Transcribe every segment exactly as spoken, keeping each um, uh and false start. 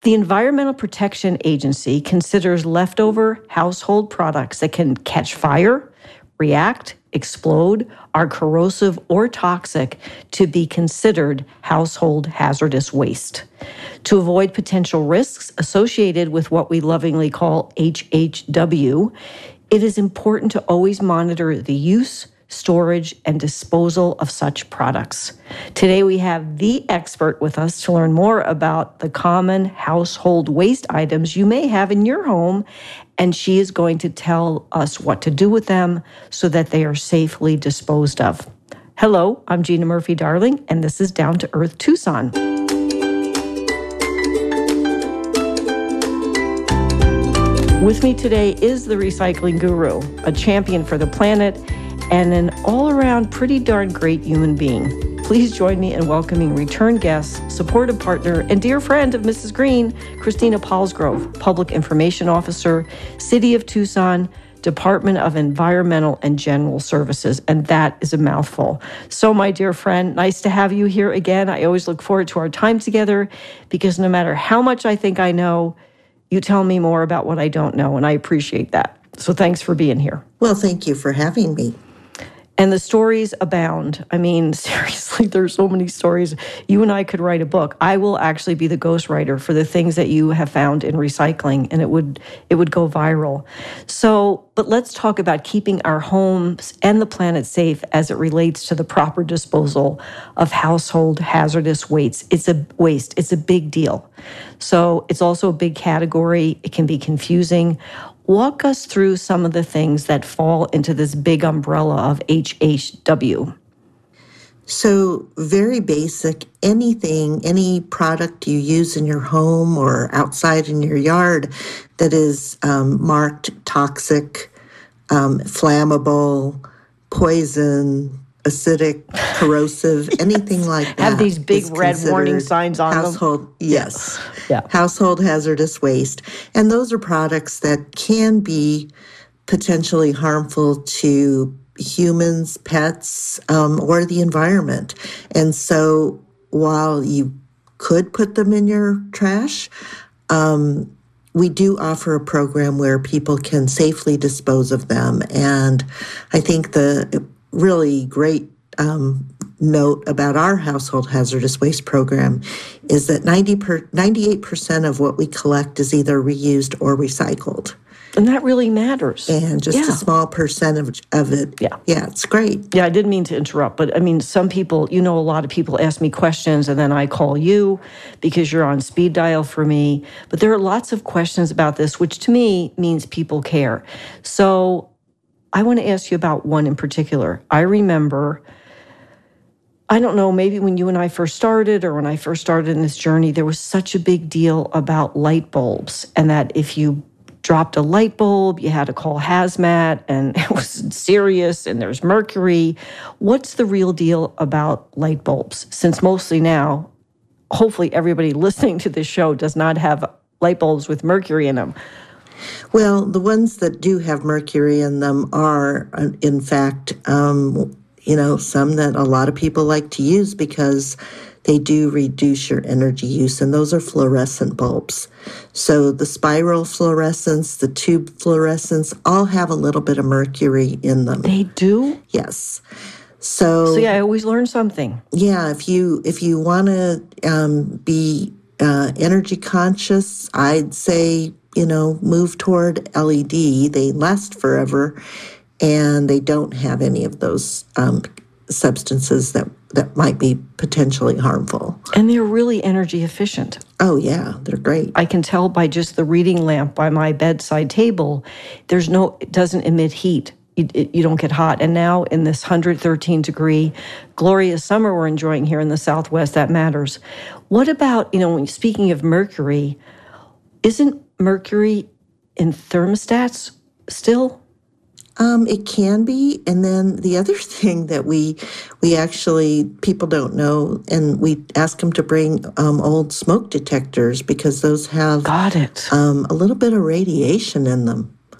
The Environmental Protection Agency considers leftover household products that can catch fire, react, explode, are corrosive or toxic to be considered household hazardous waste. To avoid potential risks associated with what we lovingly call H H W, it is important to always monitor the use, storage, and disposal of such products. Today, we have the expert with us to learn more about the common household waste items you may have in your home, and she is going to tell us what to do with them so that they are safely disposed of. Hello, I'm Gina Murphy-Darling, and this is Down to Earth Tucson. With me today is the recycling guru, a champion for the planet, and an all-around pretty darn great human being. Please join me in welcoming return guest, supportive partner, and dear friend of Missus Green, Christina Paulsgrove, Public Information Officer, City of Tucson, Department of Environmental and General Services, and that is a mouthful. So, my dear friend, nice to have you here again. I always look forward to our time together because no matter how much I think I know, you tell me more about what I don't know, and I appreciate that. So thanks for being here. Well, thank you for having me. And the stories abound. I mean, seriously, there's so many stories. You and I could write a book. I will actually be the ghostwriter for the things that you have found in recycling, and it would it would go viral. So, but let's talk about keeping our homes and the planet safe as it relates to the proper disposal of household hazardous waste. It's a waste. It's a big deal. So it's also a big category. It can be confusing. Walk us through some of the things that fall into this big umbrella of H H W. So very basic, anything, any product you use in your home or outside in your yard that is um, marked toxic, um, flammable, poison, acidic, corrosive, anything like that. Have these big red warning signs on household, them? Yes. Yeah. Household hazardous waste. And those are products that can be potentially harmful to humans, pets, um, or the environment. And so while you could put them in your trash, um, we do offer a program where people can safely dispose of them. And I think the really great um, note about our household hazardous waste program is that ninety per, ninety-eight percent of what we collect is either reused or recycled. And that really matters. And just yeah. a small percent of, of it. Yeah. Yeah, it's great. Yeah, I didn't mean to interrupt, but I mean, some people, you know, a lot of people ask me questions and then I call you because you're on speed dial for me. But there are lots of questions about this, which to me means people care. So I want to ask you about one in particular. I remember, I don't know, maybe when you and I first started or when I first started in this journey, there was such a big deal about light bulbs and that if you dropped a light bulb, you had to call hazmat and it was serious and there's mercury. What's the real deal about light bulbs? Since mostly now, hopefully everybody listening to this show does not have light bulbs with mercury in them. Well, the ones that do have mercury in them are, in fact, um, you know, some that a lot of people like to use because they do reduce your energy use, and those are fluorescent bulbs. So the spiral fluorescence, the tube fluorescence, all have a little bit of mercury in them. They do? Yes. So, so yeah, I always learn something. Yeah, if you if you want to um, be uh, energy conscious, I'd say, you know, move toward L E D. They last forever, and they don't have any of those um, substances that, that might be potentially harmful. And they're really energy efficient. Oh, yeah, they're great. I can tell by just the reading lamp by my bedside table, there's no, it doesn't emit heat. You, it, you don't get hot. And now in this one hundred thirteen degree glorious summer we're enjoying here in the Southwest, that matters. What about, you know, when speaking of mercury, isn't mercury in thermostats still? Um, it can be. And then the other thing that we we actually, people don't know, and we ask them to bring um, old smoke detectors because those have Got it. Um, a little bit of radiation in them.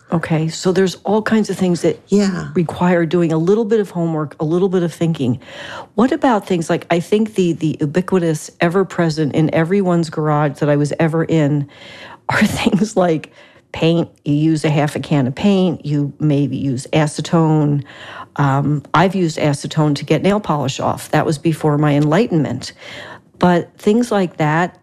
Okay, so there's all kinds of things that Yeah. require doing a little bit of homework, a little bit of thinking. What about things like, I think the the ubiquitous, ever-present in everyone's garage that I was ever in are things like paint. You use a half a can of paint. You maybe use acetone. Um, I've used acetone to get nail polish off. That was before my enlightenment. But things like that,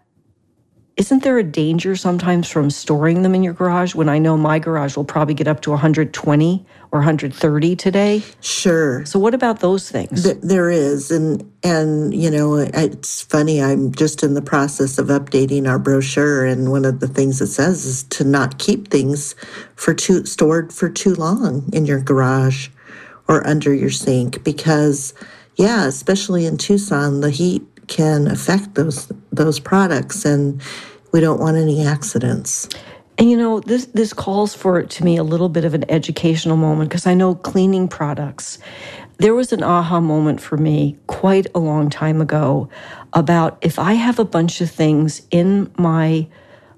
isn't there a danger sometimes from storing them in your garage when I know my garage will probably get up to one hundred twenty or one hundred thirty today? Sure. So what about those things? Th- there is. And, and, you know, it's funny. I'm just in the process of updating our brochure. And one of the things it says is to not keep things for too stored for too long in your garage or under your sink, because, yeah, especially in Tucson, the heat can affect those those products, and we don't want any accidents. And you know, this this calls for, to me, a little bit of an educational moment, because I know cleaning products. There was an aha moment for me quite a long time ago about if I have a bunch of things in my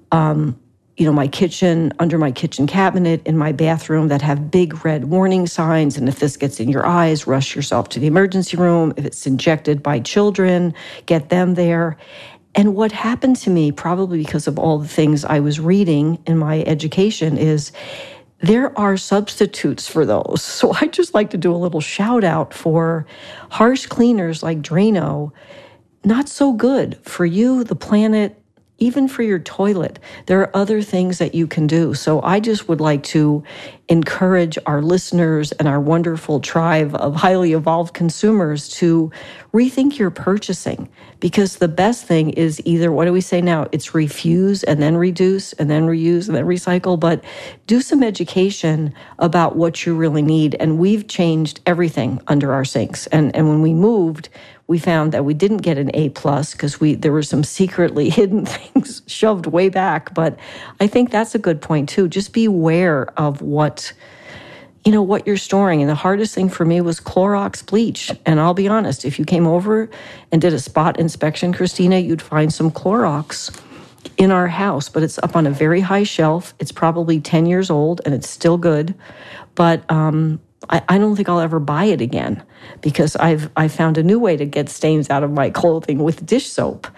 um, you know, my kitchen, under my kitchen cabinet, in my bathroom that have big red warning signs. And if this gets in your eyes, rush yourself to the emergency room. If it's injected by children, get them there. And what happened to me, probably because of all the things I was reading in my education, is there are substitutes for those. So I just like to do a little shout out for harsh cleaners like Drano. Not so good for you, the planet, even for your toilet. There are other things that you can do. So I just would like to encourage our listeners and our wonderful tribe of highly evolved consumers to rethink your purchasing, because the best thing is either, what do we say now? It's refuse and then reduce and then reuse and then recycle, but do some education about what you really need. And we've changed everything under our sinks. And, and when we moved, we found that we didn't get an A plus because we there were some secretly hidden things shoved way back. But I think that's a good point too. Just be aware of what, you know, what you're storing. And the hardest thing for me was Clorox bleach. And I'll be honest, if you came over and did a spot inspection, Christina, you'd find some Clorox in our house, but it's up on a very high shelf. It's probably ten years old and it's still good. But um, I, I don't think I'll ever buy it again, because I've I found a new way to get stains out of my clothing with dish soap.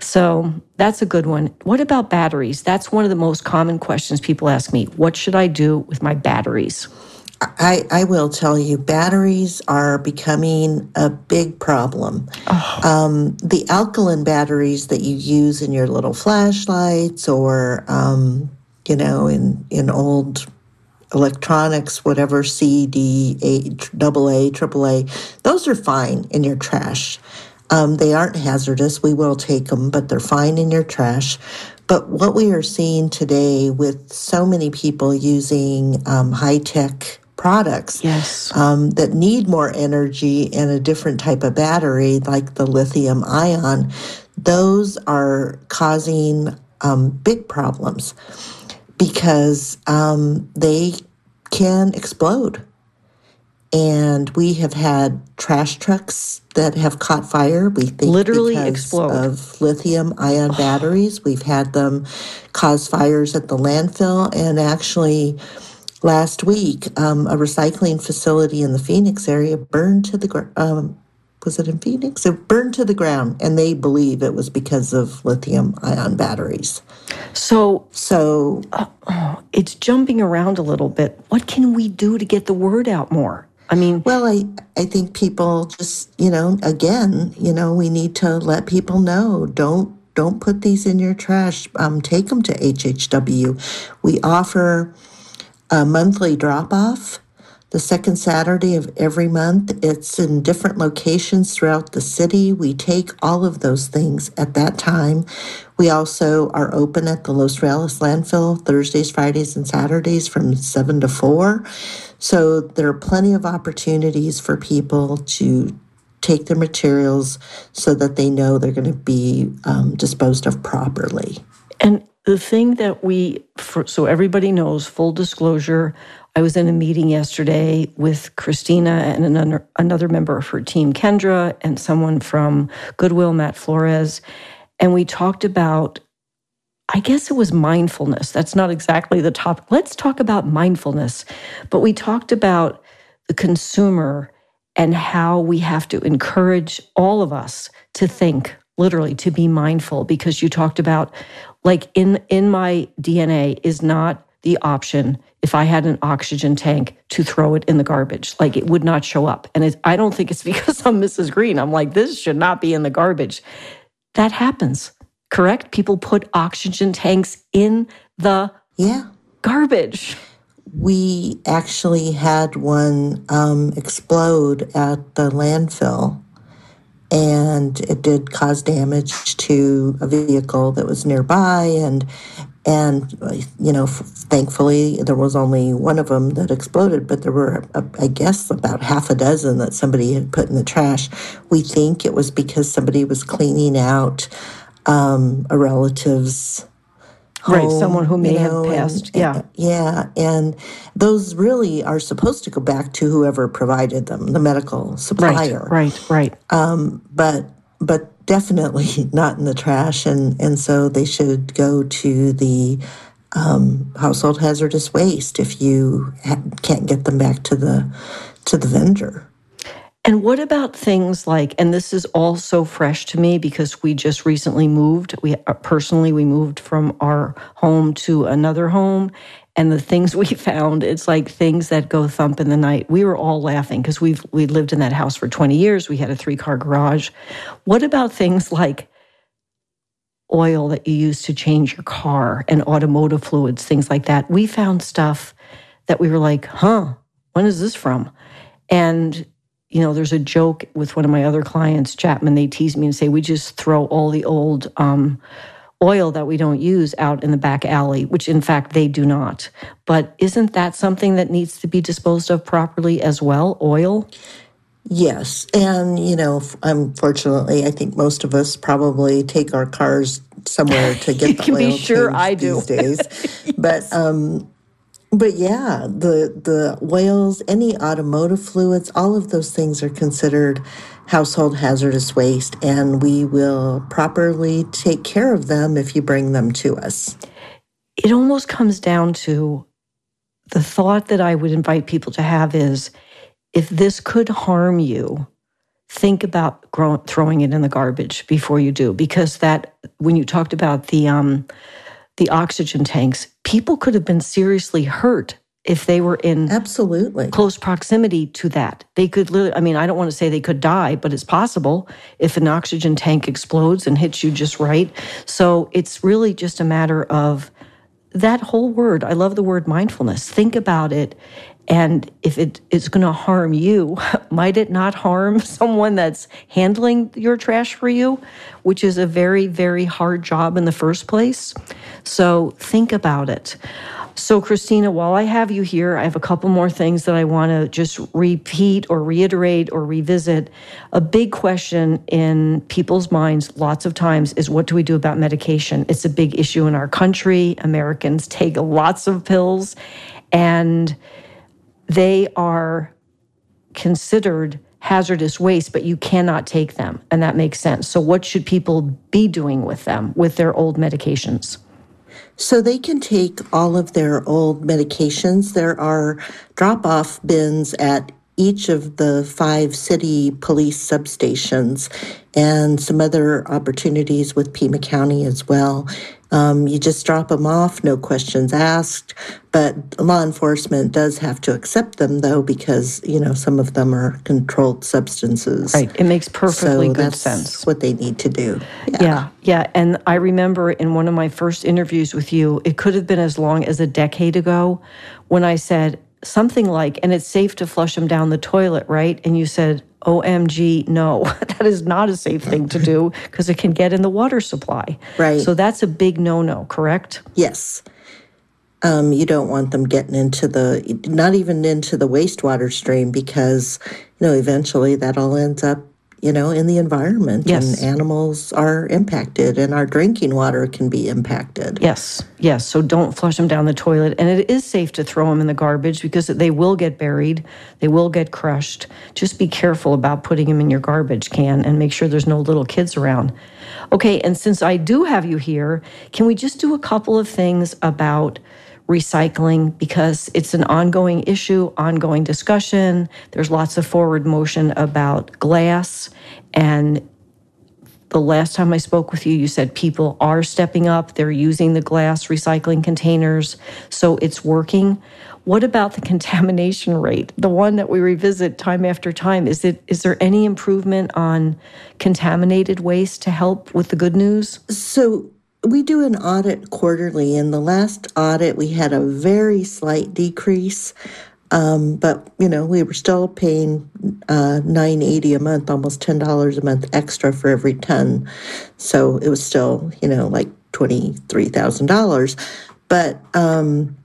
So that's a good one. What about batteries? That's one of the most common questions people ask me. What should I do with my batteries? I, I will tell you, batteries are becoming a big problem. Oh. Um, the alkaline batteries that you use in your little flashlights or, um, you know, in, in old electronics, whatever, C, D, A, double A, triple A, those are fine in your trash. Um, they aren't hazardous. We will take them, but they're fine in your trash. But what we are seeing today with so many people using um, high-tech products yes. um, that need more energy and a different type of battery, like the lithium ion, those are causing um, big problems, because um, they can explode. And we have had trash trucks that have caught fire. We think literally because explode of lithium ion oh. batteries. We've had them cause fires at the landfill. And actually, last week, um, a recycling facility in the Phoenix area burned to the ground. Um, was it in Phoenix? It burned to the ground, and they believe it was because of lithium ion batteries. So, so uh, oh, it's jumping around a little bit. What can we do to get the word out more? I mean, well, I, I think people just, you know, again, you know, we need to let people know, don't, don't put these in your trash. Um, take them to H H W. We offer a monthly drop-off the second Saturday of every month. It's in different locations throughout the city. We take all of those things at that time. We also are open at the Los Reales landfill Thursdays, Fridays, and Saturdays from seven to four. So there are plenty of opportunities for people to take their materials so that they know they're going to be um, disposed of properly. And the thing that we, for, so everybody knows, full disclosure, I was in a meeting yesterday with Christina and another, another member of her team, Kendra, and someone from Goodwill, Matt Flores, and we talked about I guess it was mindfulness. That's not exactly the topic. Let's talk about mindfulness. But we talked about the consumer and how we have to encourage all of us to think, literally, to be mindful, because you talked about, like, in, in my D N A is not the option, if I had an oxygen tank, to throw it in the garbage. Like, it would not show up. And it, I don't think it's because I'm Missus Green. I'm like, this should not be in the garbage. That happens. Correct? People put oxygen tanks in the Yeah. garbage. We actually had one um, explode at the landfill, and it did cause damage to a vehicle that was nearby. And, and you know, thankfully, there was only one of them that exploded, but there were, uh, I guess, about half a dozen that somebody had put in the trash. We think it was because somebody was cleaning out Um, a relative's home, right, someone who may you know, have passed. And, yeah. and, yeah. And those really are supposed to go back to whoever provided them, the medical supplier. Right, right, right. Um, but but definitely not in the trash. And, and so they should go to the um, household hazardous waste if you ha- can't get them back to the to the vendor. And what about things like, and this is all so fresh to me because we just recently moved. We personally, we moved from our home to another home. And the things we found, it's like things that go thump in the night. We were all laughing because we've we lived in that house for twenty years. We had a three-car garage. What about things like oil that you use to change your car and automotive fluids, things like that? We found stuff that we were like, huh, when is this from? And you know, there's a joke with one of my other clients, Chapman. They tease me and say, we just throw all the old um, oil that we don't use out in the back alley, which in fact they do not. But isn't that something that needs to be disposed of properly as well, oil? Yes. And, you know, unfortunately, I think most of us probably take our cars somewhere to get you the can oil be sure changed I do. these days. Yes. But, um, But yeah, the the oils, any automotive fluids, all of those things are considered household hazardous waste, and we will properly take care of them if you bring them to us. It almost comes down to the thought that I would invite people to have is, if this could harm you, think about grow, throwing it in the garbage before you do, because that, when you talked about the um, the oxygen tanks, people could have been seriously hurt if they were in absolutely close proximity to that. They could literally, I mean, I don't want to say they could die, but it's possible if an oxygen tank explodes and hits you just right. So it's really just a matter of that whole word. I love the word mindfulness. Think about it. And if it is going to harm you, might it not harm someone that's handling your trash for you, which is a very, very hard job in the first place? So think about it. So, Christina, while I have you here, I have a couple more things that I want to just repeat or reiterate or revisit. A big question in people's minds lots of times is, what do we do about medication? It's a big issue in our country. Americans take lots of pills, and they are considered hazardous waste, but you cannot take them, and that makes sense. So what should people be doing with them, with their old medications? So they can take all of their old medications. There are drop-off bins at each of the five city police substations and some other opportunities with Pima County as well. Um, you just drop them off, no questions asked, but law enforcement does have to accept them, though, because, you know, some of them are controlled substances. Right. It makes perfectly so good that's sense. what they need to do. Yeah. yeah, yeah. And I remember in one of my first interviews with you, it could have been as long as a decade ago, when I said something like, and it's safe to flush them down the toilet, right? And you said, O M G, no, that is not a safe thing to do because it can get in the water supply. Right. So that's a big no-no, correct? Yes. Um, you don't want them getting into the, not even into the wastewater stream, because, you know, eventually that all ends up you know, in the environment. Yes. And animals are impacted, and our drinking water can be impacted. Yes, yes. So don't flush them down the toilet. And it is safe to throw them in the garbage because they will get buried. They will get crushed. Just be careful about putting them in your garbage can and make sure there's no little kids around. Okay, and since I do have you here, can we just do a couple of things about recycling, because it's an ongoing issue, ongoing discussion. There's lots of forward motion about glass. And the last time I spoke with you, you said people are stepping up. They're using the glass recycling containers. So it's working. What about the contamination rate? The one that we revisit time after time. Is it, is there any improvement on contaminated waste to help with the good news? So we do an audit quarterly. In the last audit, we had a very slight decrease, um, but you know we were still paying uh, nine eighty a month, almost ten dollars a month extra for every ton. So it was still you know like twenty three thousand dollars. But um,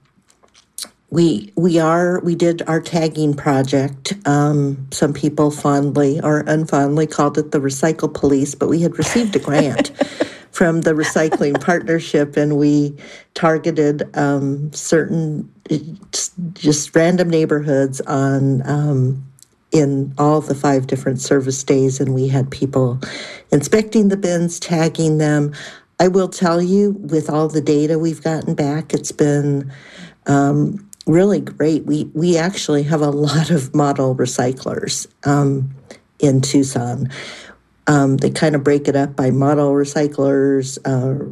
we we are we did our tagging project. Um, some people fondly or unfondly called it the Recycle Police, but we had received a grant from the Recycling Partnership, and we targeted um, certain, just random neighborhoods on um, in all the five different service days, and we had people inspecting the bins, tagging them. I will tell you, with all the data we've gotten back, it's been um, really great. We we actually have a lot of model recyclers um, in Tucson. Um, they kind of break it up by model recyclers, uh,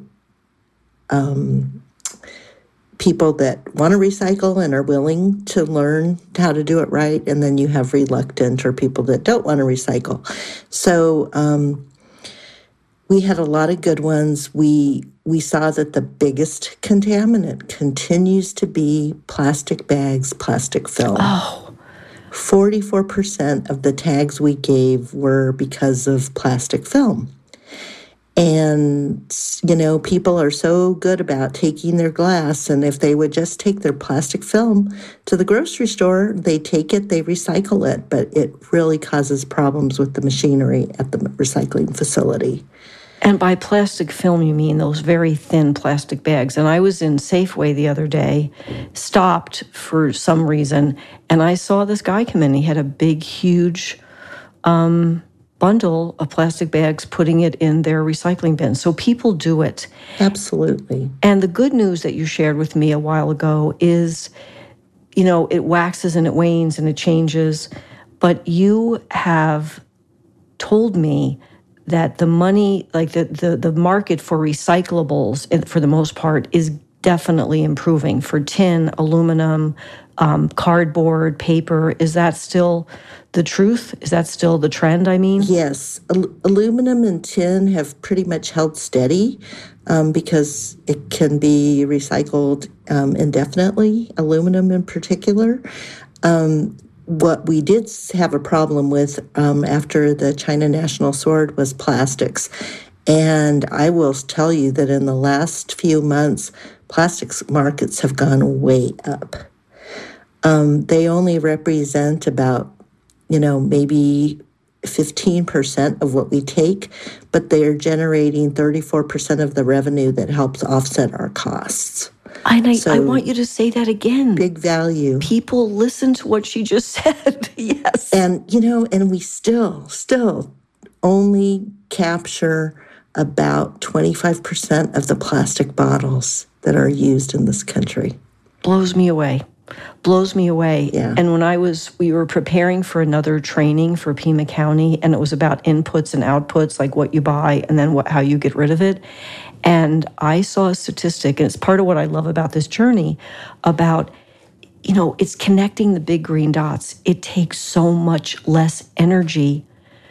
um, people that want to recycle and are willing to learn how to do it right, and then you have reluctant or people that don't want to recycle. So um, we had a lot of good ones. We we saw that the biggest contaminant continues to be plastic bags, plastic film. Oh. forty-four percent of the tags we gave were because of plastic film. And, you know, people are so good about taking their glass, and if they would just take their plastic film to the grocery store, they take it, they recycle it, but it really causes problems with the machinery at the recycling facility. And by plastic film, you mean those very thin plastic bags. And I was in Safeway the other day, stopped for some reason, and I saw this guy come in. He had a big, huge um, bundle of plastic bags, putting it in their recycling bin. So people do it. Absolutely. And the good news that you shared with me a while ago is, you know, it waxes and it wanes and it changes. But you have told me that the money, like the, the, the market for recyclables, for the most part, is definitely improving for tin, aluminum, um, cardboard, paper. Is that still the truth? Is that still the trend, I mean? Yes. Al- aluminum and tin have pretty much held steady um, because it can be recycled um, indefinitely, aluminum in particular. Um, What we did have a problem with um, after the China National Sword was plastics. And I will tell you that in the last few months, plastics markets have gone way up. Um, they only represent about, you know, maybe fifteen percent of what we take, but they are generating thirty-four percent of the revenue that helps offset our costs. And I, So, I want you to say that again. Big value. People listen to what she just said. Yes. And, you know, and we still, still only capture about twenty-five percent of the plastic bottles that are used in this country. Blows me away. Blows me away. Yeah. And when I was, we were preparing for another training for Pima County, and it was about inputs and outputs, like what you buy and then what, how you get rid of it. And I saw a statistic, and it's part of what I love about this journey, about, you know, it's connecting the big green dots. It takes so much less energy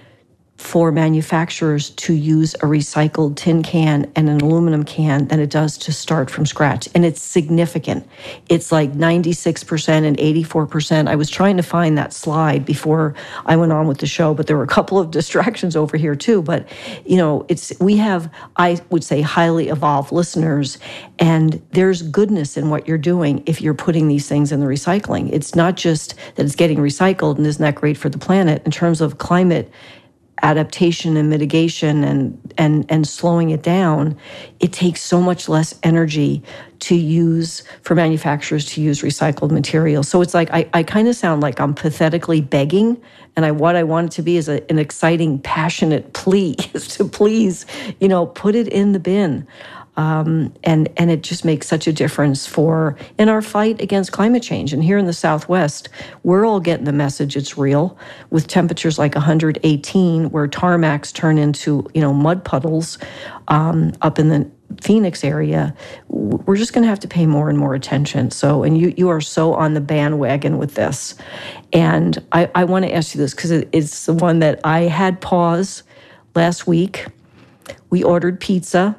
for manufacturers to use a recycled tin can and an aluminum can than it does to start from scratch. And it's significant. It's like ninety-six percent and eighty-four percent. I was trying to find that slide before I went on with the show, but there were a couple of distractions over here too. But, you know, it's we have, I would say, highly evolved listeners, and there's goodness in what you're doing if you're putting these things in the recycling. It's not just that it's getting recycled, and isn't that great for the planet in terms of climate adaptation and mitigation and, and, and slowing it down, it takes so much less energy to use, for manufacturers to use recycled materials. So it's like, I, I kind of sound like I'm pathetically begging, and I what I want it to be is a, an exciting, passionate plea is to please, you know, put it in the bin. Um, and, and it just makes such a difference for in our fight against climate change. And here in the Southwest, we're all getting the message it's real, with temperatures like one hundred eighteen, where tarmacs turn into, you know, mud puddles um, up in the Phoenix area. We're just going to have to pay more and more attention. So, and you you are so on the bandwagon with this. And I, I want to ask you this because it, it's the one that I had pause last week. We ordered pizza,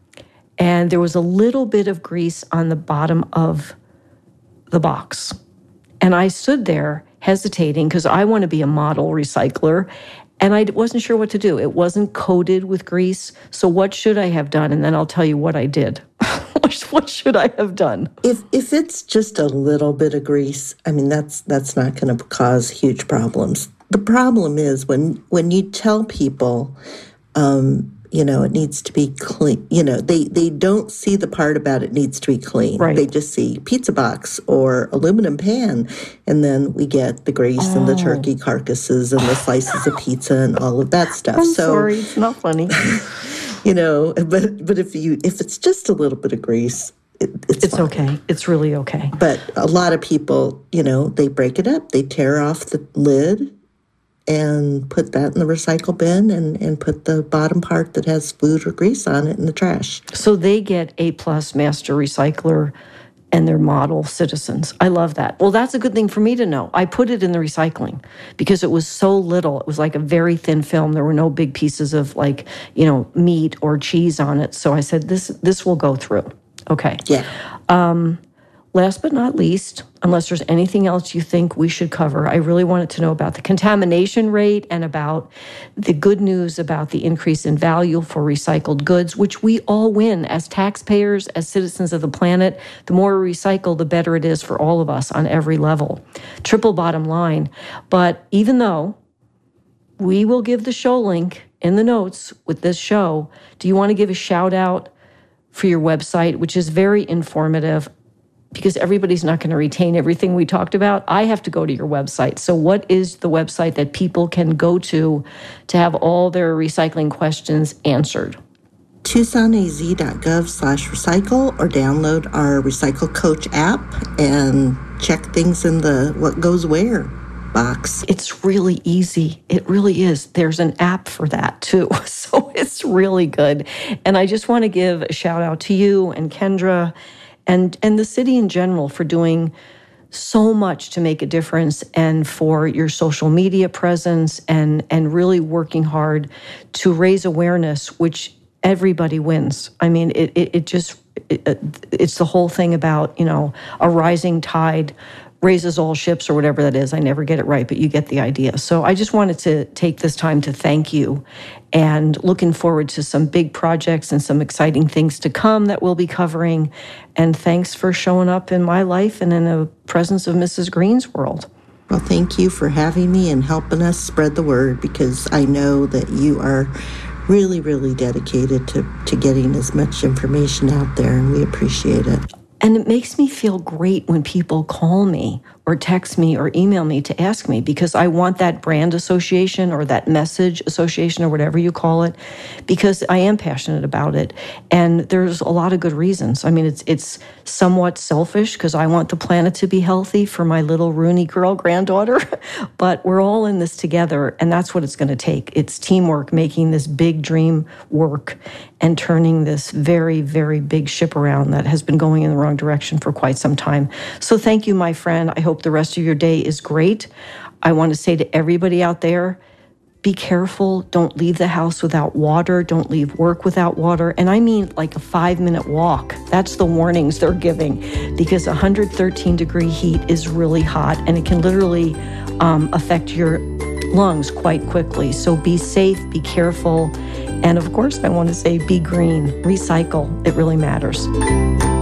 and there was a little bit of grease on the bottom of the box. And I stood there hesitating because I want to be a model recycler, and I wasn't sure what to do. It wasn't coated with grease. So what should I have done? And then I'll tell you what I did. What should I have done? If if it's just a little bit of grease, I mean, that's that's not going to cause huge problems. The problem is when when you tell people, um, you know, it needs to be clean. You know, they, they don't see the part about it needs to be clean. Right. They just see pizza box or aluminum pan, and then we get the grease oh. and the turkey carcasses and the slices of pizza and all of that stuff. I'm so, sorry, it's not funny. You know, but but if you if it's just a little bit of grease, it, it's it's fine. okay. It's really okay. But a lot of people, you know, they break it up. They tear off the lid and put that in the recycle bin and, and put the bottom part that has food or grease on it in the trash. So they get A plus master recycler and they're model citizens. I love that. Well, that's a good thing for me to know. I put it in the recycling because it was so little. It was like a very thin film. There were no big pieces of like, you know, meat or cheese on it. So I said, this this will go through. Okay. Yeah. Um, last but not least, unless there's anything else you think we should cover, I really wanted to know about the contamination rate and about the good news about the increase in value for recycled goods, which we all win as taxpayers, as citizens of the planet. The more we recycle, the better it is for all of us on every level. Triple bottom line. But even though we will give the show link in the notes with this show, do you want to give a shout out for your website, which is very informative? Because everybody's not going to retain everything we talked about. I have to go to your website. So what is the website that people can go to to have all their recycling questions answered? TucsonAZ.gov slash recycle or download our Recycle Coach app and check things in the what goes where box. It's really easy. It really is. There's an app for that too. So it's really good. And I just want to give a shout out to you and Kendra and and the city in general for doing so much to make a difference, and for your social media presence and and really working hard to raise awareness, which everybody wins. I mean, it it, it just it, it's the whole thing about, you know, a rising tide raises all ships or whatever that is. I never get it right, but you get the idea. So I just wanted to take this time to thank you, and looking forward to some big projects and some exciting things to come that we'll be covering. And thanks for showing up in my life and in the presence of Missus Green's world. Well, thank you for having me and helping us spread the word, because I know that you are really, really dedicated to, to getting as much information out there, and we appreciate it. And it makes me feel great when people call me or text me or email me to ask me, because I want that brand association or that message association or whatever you call it, because I am passionate about it. And there's a lot of good reasons. I mean, it's it's somewhat selfish because I want the planet to be healthy for my little Rooney girl granddaughter, but we're all in this together, and that's what it's going to take. It's teamwork, making this big dream work and turning this very, very big ship around that has been going in the wrong direction for quite some time. So thank you, my friend. I hope the rest of your day is great. I want to say to everybody out there, be careful. Don't leave the house without water. Don't leave work without water. And I mean like a five-minute walk. That's the warnings they're giving, because one hundred thirteen degree heat is really hot, and it can literally um, affect your lungs quite quickly. So be safe, be careful. And of course, I want to say be green, recycle. It really matters.